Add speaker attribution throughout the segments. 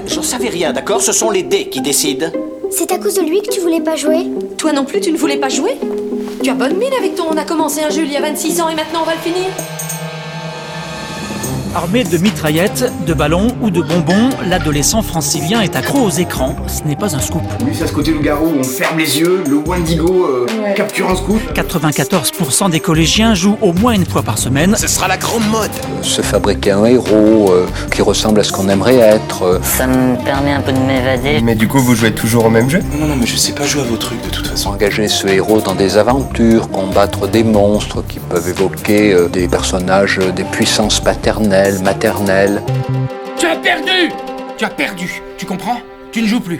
Speaker 1: j'en savais rien, d'accord? Ce sont les dés qui décident.
Speaker 2: C'est à cause de lui que tu voulais pas jouer?
Speaker 3: Toi non plus, tu ne voulais pas jouer? Tu as bonne mine avec ton on a commencé un jeu il y a 26 ans et maintenant on va le finir.
Speaker 4: Armé de mitraillettes, de ballons ou de bonbons, l'adolescent francilien est accro aux écrans. Ce n'est pas un scoop.
Speaker 5: Lui, c'est à ce côté loup-garou, on ferme les yeux, le Wendigo capture un scoop.
Speaker 4: 94% des collégiens jouent au moins une fois par semaine.
Speaker 1: Ce sera la grande mode.
Speaker 6: Se fabriquer un héros qui ressemble à ce qu'on aimerait être.
Speaker 7: Ça me permet un peu de m'évader.
Speaker 5: Mais du coup, vous jouez toujours au même jeu?
Speaker 8: Non, mais je sais pas jouer à vos trucs de toute façon.
Speaker 6: Engager ce héros dans des aventures, combattre des monstres qui peuvent évoquer des personnages, des puissances paternelles, maternelle.
Speaker 9: Tu as perdu! Tu as perdu, tu comprends? Tu ne joues plus.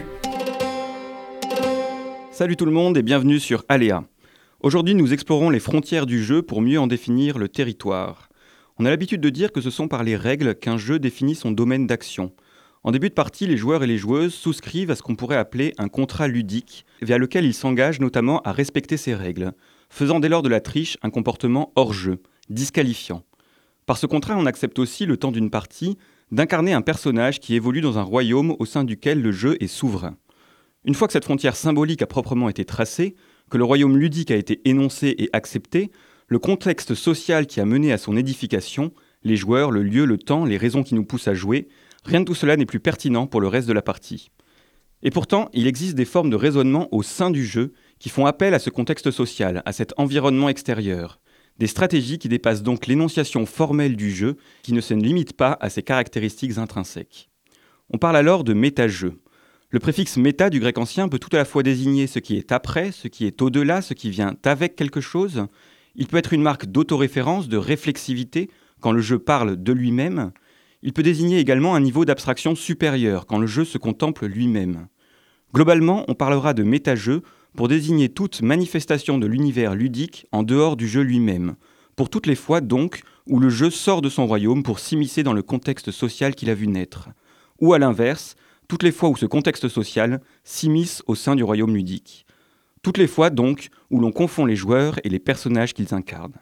Speaker 10: Salut tout le monde et bienvenue sur Aléa. Aujourd'hui, nous explorons les frontières du jeu pour mieux en définir le territoire. On a l'habitude de dire que ce sont par les règles qu'un jeu définit son domaine d'action. En début de partie, les joueurs et les joueuses souscrivent à ce qu'on pourrait appeler un contrat ludique, via lequel ils s'engagent notamment à respecter ces règles, faisant dès lors de la triche un comportement hors jeu, disqualifiant. Par ce contrat, on accepte aussi, le temps d'une partie, d'incarner un personnage qui évolue dans un royaume au sein duquel le jeu est souverain. Une fois que cette frontière symbolique a proprement été tracée, que le royaume ludique a été énoncé et accepté, le contexte social qui a mené à son édification, les joueurs, le lieu, le temps, les raisons qui nous poussent à jouer, rien de tout cela n'est plus pertinent pour le reste de la partie. Et pourtant, il existe des formes de raisonnement au sein du jeu qui font appel à ce contexte social, à cet environnement extérieur. Des stratégies qui dépassent donc l'énonciation formelle du jeu, qui ne se limite pas à ses caractéristiques intrinsèques. On parle alors de méta-jeu. Le préfixe méta du grec ancien peut tout à la fois désigner ce qui est après, ce qui est au-delà, ce qui vient avec quelque chose. Il peut être une marque d'autoréférence, de réflexivité, quand le jeu parle de lui-même. Il peut désigner également un niveau d'abstraction supérieur, quand le jeu se contemple lui-même. Globalement, on parlera de méta-jeu pour désigner toute manifestation de l'univers ludique en dehors du jeu lui-même, pour toutes les fois donc où le jeu sort de son royaume pour s'immiscer dans le contexte social qu'il a vu naître, ou à l'inverse, toutes les fois où ce contexte social s'immisce au sein du royaume ludique. Toutes les fois donc où l'on confond les joueurs et les personnages qu'ils incarnent.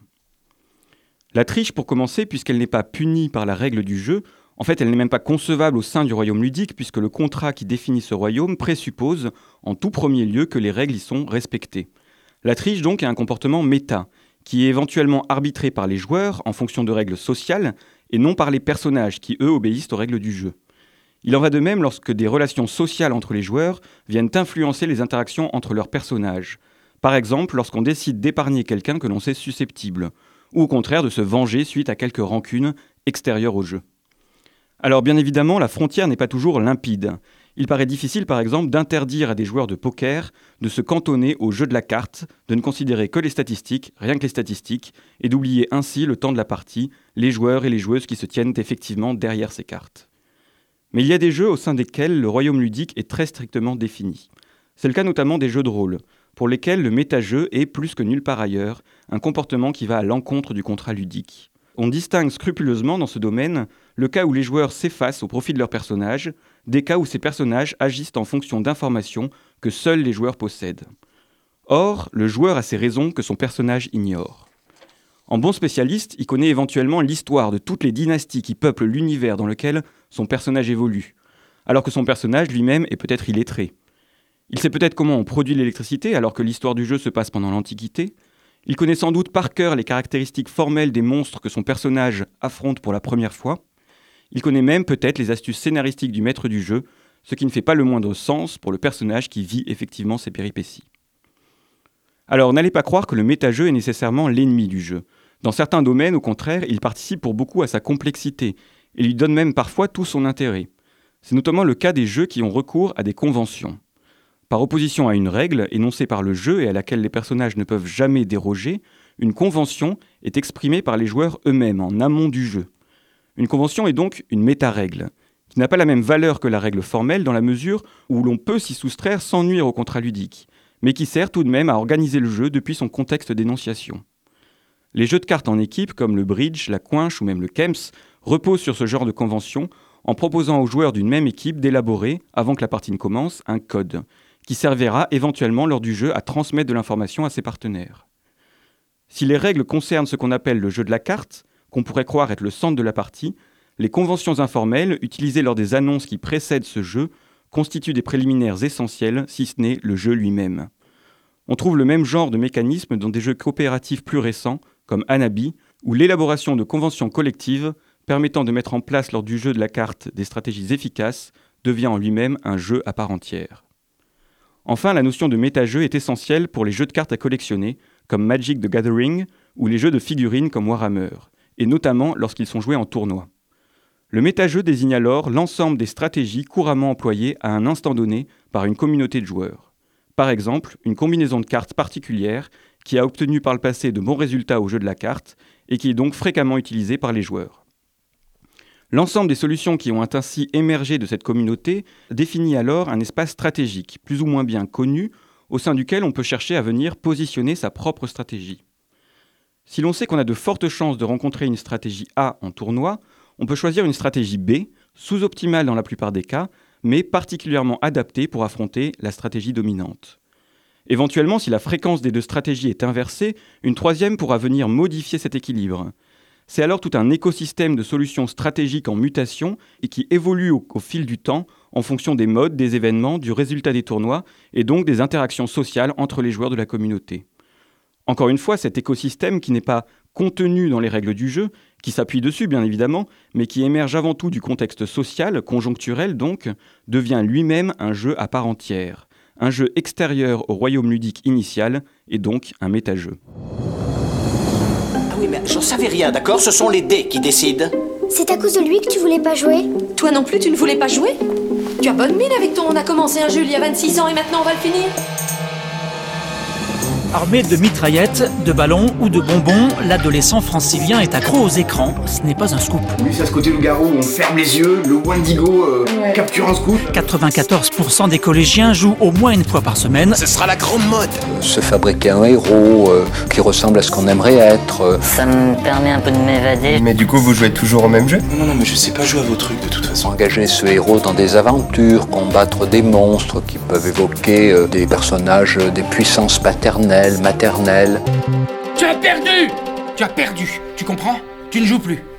Speaker 10: La triche pour commencer, puisqu'elle n'est pas punie par la règle du jeu, en fait, elle n'est même pas concevable au sein du royaume ludique puisque le contrat qui définit ce royaume présuppose, en tout premier lieu, que les règles y sont respectées. La triche, donc, est un comportement méta, qui est éventuellement arbitré par les joueurs en fonction de règles sociales et non par les personnages qui, eux, obéissent aux règles du jeu. Il en va de même lorsque des relations sociales entre les joueurs viennent influencer les interactions entre leurs personnages. Par exemple, lorsqu'on décide d'épargner quelqu'un que l'on sait susceptible, ou au contraire de se venger suite à quelques rancunes extérieures au jeu. Alors bien évidemment, la frontière n'est pas toujours limpide. Il paraît difficile par exemple d'interdire à des joueurs de poker de se cantonner au jeu de la carte, de ne considérer que les statistiques, rien que les statistiques, et d'oublier ainsi le temps de la partie, les joueurs et les joueuses qui se tiennent effectivement derrière ces cartes. Mais il y a des jeux au sein desquels le royaume ludique est très strictement défini. C'est le cas notamment des jeux de rôle, pour lesquels le méta-jeu est, plus que nulle part ailleurs, un comportement qui va à l'encontre du contrat ludique. On distingue scrupuleusement dans ce domaine le cas où les joueurs s'effacent au profit de leurs personnages, des cas où ces personnages agissent en fonction d'informations que seuls les joueurs possèdent. Or, le joueur a ses raisons que son personnage ignore. En bon spécialiste, il connaît éventuellement l'histoire de toutes les dynasties qui peuplent l'univers dans lequel son personnage évolue, alors que son personnage lui-même est peut-être illettré. Il sait peut-être comment on produit l'électricité alors que l'histoire du jeu se passe pendant l'Antiquité. Il connaît sans doute par cœur les caractéristiques formelles des monstres que son personnage affronte pour la première fois. Il connaît même peut-être les astuces scénaristiques du maître du jeu, ce qui ne fait pas le moindre sens pour le personnage qui vit effectivement ses péripéties. Alors n'allez pas croire que le méta-jeu est nécessairement l'ennemi du jeu. Dans certains domaines, au contraire, il participe pour beaucoup à sa complexité et lui donne même parfois tout son intérêt. C'est notamment le cas des jeux qui ont recours à des conventions. Par opposition à une règle énoncée par le jeu et à laquelle les personnages ne peuvent jamais déroger, une convention est exprimée par les joueurs eux-mêmes en amont du jeu. Une convention est donc une méta-règle, qui n'a pas la même valeur que la règle formelle dans la mesure où l'on peut s'y soustraire sans nuire au contrat ludique, mais qui sert tout de même à organiser le jeu depuis son contexte d'énonciation. Les jeux de cartes en équipe, comme le bridge, la coinche ou même le kems, reposent sur ce genre de convention en proposant aux joueurs d'une même équipe d'élaborer, avant que la partie ne commence, un code, qui servira éventuellement lors du jeu à transmettre de l'information à ses partenaires. Si les règles concernent ce qu'on appelle le jeu de la carte, qu'on pourrait croire être le centre de la partie, Les conventions informelles, utilisées lors des annonces qui précèdent ce jeu, constituent des préliminaires essentiels, si ce n'est le jeu lui-même. On trouve le même genre de mécanisme dans des jeux coopératifs plus récents, comme Hanabi, où l'élaboration de conventions collectives permettant de mettre en place lors du jeu de la carte des stratégies efficaces devient en lui-même un jeu à part entière. Enfin, la notion de méta-jeu est essentielle pour les jeux de cartes à collectionner, comme Magic the Gathering, ou les jeux de figurines comme Warhammer, et notamment lorsqu'ils sont joués en tournoi. Le méta-jeu désigne alors l'ensemble des stratégies couramment employées à un instant donné par une communauté de joueurs. Par exemple, une combinaison de cartes particulière qui a obtenu par le passé de bons résultats au jeu de la carte et qui est donc fréquemment utilisée par les joueurs. L'ensemble des solutions qui ont ainsi émergé de cette communauté définit alors un espace stratégique, plus ou moins bien connu, au sein duquel on peut chercher à venir positionner sa propre stratégie. Si l'on sait qu'on a de fortes chances de rencontrer une stratégie A en tournoi, on peut choisir une stratégie B, sous-optimale dans la plupart des cas, mais particulièrement adaptée pour affronter la stratégie dominante. Éventuellement, si la fréquence des deux stratégies est inversée, une troisième pourra venir modifier cet équilibre. C'est alors tout un écosystème de solutions stratégiques en mutation et qui évolue au fil du temps en fonction des modes, des événements, du résultat des tournois et donc des interactions sociales entre les joueurs de la communauté. Encore une fois, cet écosystème qui n'est pas contenu dans les règles du jeu, qui s'appuie dessus bien évidemment, mais qui émerge avant tout du contexte social, conjoncturel donc, devient lui-même un jeu à part entière, un jeu extérieur au royaume ludique initial et donc un méta-jeu.
Speaker 1: Ah oui, mais j'en savais rien, d'accord? Ce sont les dés qui décident.
Speaker 2: C'est à cause de lui que tu voulais pas jouer?
Speaker 3: Toi non plus, tu ne voulais pas jouer? Tu as bonne mine avec ton on a commencé un jeu il y a 26 ans et maintenant on va le finir?
Speaker 4: Armé de mitraillettes, de ballons ou de bonbons, l'adolescent francilien est accro aux écrans. Ce n'est pas un scoop.
Speaker 5: Lui, c'est à ce côté loup-garou où on ferme les yeux, le Wendigo capture un scoop.
Speaker 4: 94% des collégiens jouent au moins une fois par semaine.
Speaker 1: Ce sera la grande mode.
Speaker 6: Se fabriquer un héros qui ressemble à ce qu'on aimerait être.
Speaker 7: Ça me permet un peu de m'évader.
Speaker 8: Mais du coup, vous jouez toujours au même jeu? Non, mais je sais pas jouer à vos trucs de toute façon.
Speaker 6: Engager ce héros dans des aventures, combattre des monstres qui peuvent évoquer des personnages des puissances paternelles, maternelles.
Speaker 9: Tu as perdu! Tu as perdu, tu comprends? Tu ne joues plus.